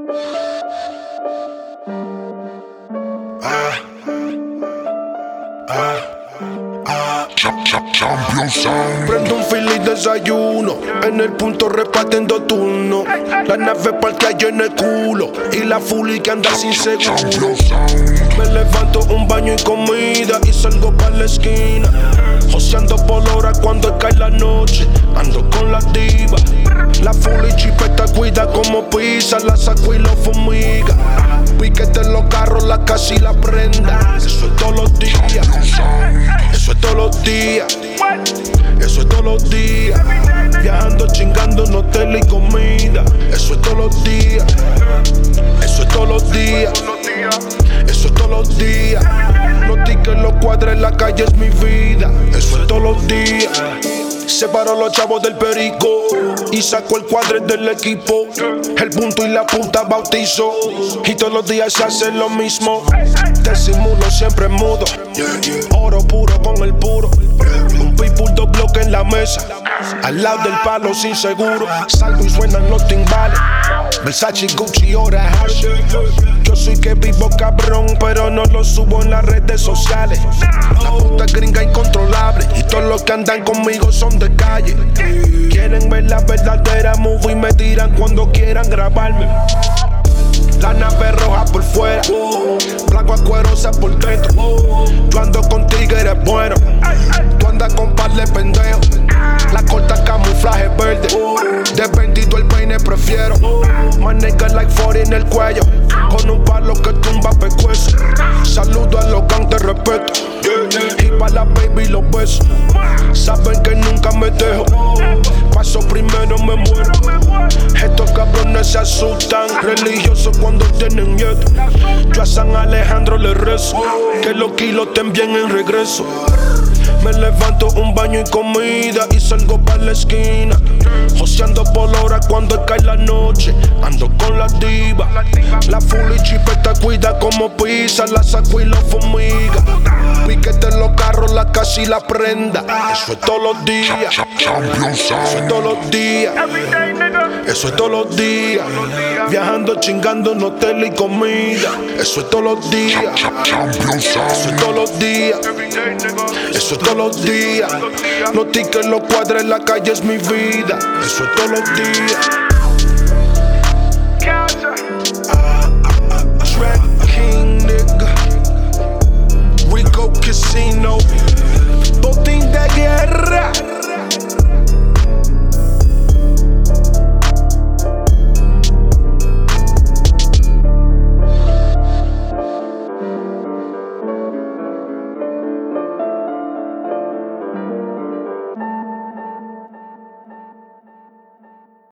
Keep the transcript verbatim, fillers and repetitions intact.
Ah, ah, ah. Champion Sound. Prendo un fil y desayuno. En el punto repartiendo turno. La nave parquea en el culo. Y la fully que anda sin seguro. Me levanto, un baño y comida. Y salgo pa' la esquina. Joseando por hora cuando cae la noche. Ando con la diva. La fully chipeta cuida como pisa. La saco y lo fumiga. Piquete en los carros, la casa y la prenda. Eso es todos los días. Eso es todos los días. Eso es todos los días. Viajando, chingando en hotel y comida. Eso es todos los días. Eso es todos los días. Eso es todos los días. Los tickets, los cuadros en la calle es mi vida. Eso es todos los días. Separó los chavos del perico y sacó el cuadre del equipo. El punto y la puta bautizó. Y todos los días se hace lo mismo. Disimulo siempre mudo. Oro puro con el puro. Un people, dos bloques en la mesa. Al lado del palo sin seguro. Salgo y suenan los timbales. Versace, Gucci, ahora Harsh. Yo soy que vivo cabrón, pero no lo subo en las redes sociales. La puta gringa incontrolable. Y todos los que andan conmigo son de calle. Quieren ver la verdadera movie y me tiran cuando quieran grabarme. La nave roja por fuera, blanco ascuerosa por dentro. Yo ando contigo, eres bueno. Tú andas con par de pendejos. La corta camuflaje verde. De veintidós el peine prefiero. My nigga like forty en el cuello. Con un palo que tumba pescuezo. Saludo a los gang, te respeto. Y pa' la baby los besos. Saben que nunca me dejo. Paso primero, me muero. Estos cabrones se asustan. Religiosos cuando tienen miedo. Yo a San Alejandro le rezo. Que los kilos estén bien en regreso. Me levanto, un baño y comida. Y salgo pa' la esquina. Joseando por hora cuando cae la noche. Ando con la diva. La fully chipeta cuida como pisa. La saco y lo fumiga. Piquete en los carros, la casa y la prenda. Eso es todos los días. Eso es todos los días. Eso es todos los días. Viajando, chingando en hotel y comida. Eso es todos los días. Eso es todos los días. Eso es todos los días. Los tickets, los cuadros en la calle es mi vida. Eso es todos los días.